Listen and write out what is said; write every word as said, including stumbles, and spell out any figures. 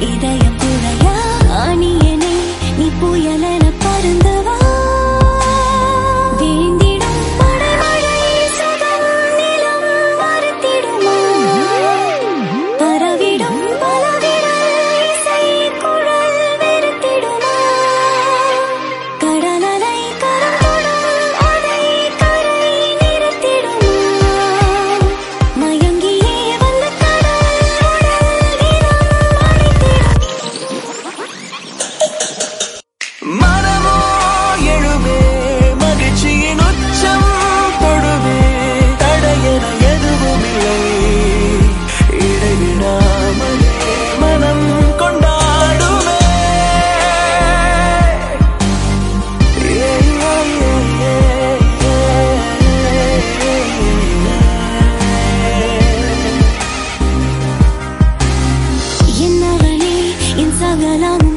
இதயம் புழையா அணியனே நீ புயலென பறந்தவா வேண்டிடும் படைமழை சுகம் நிலம் மறுத்திடுமா பரவிடும் பலவிரல் இசை குழல் வெறுத்திடுமா கடலலை கரந்தொடும் அதை கரை நிறுத்திடுமா மயங்கியே வந்த கடல் உடல் தினம் அடித்திடும் மனமோ எழுவே மகிழ்ச்சியின் உச்சம் தொடுவே தடையென எதுவுமில்லை இடைவிடாமலே மனம் கொண்டாடுமே என்னவளே என் சகலம்